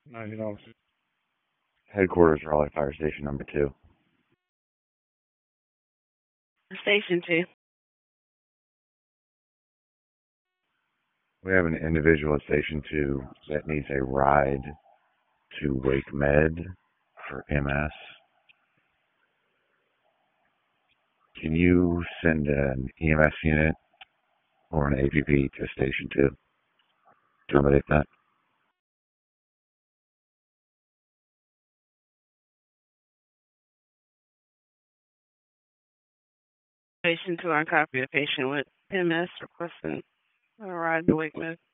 Headquarters, Raleigh Fire Station number 2. Station 2. We have an individual at Station 2 that needs a ride to Wake Med for MS. Can you send an EMS unit or an APP to Station 2 to accommodate that? Station 2, I copy a patient with MS requesting a ride to Wake Med.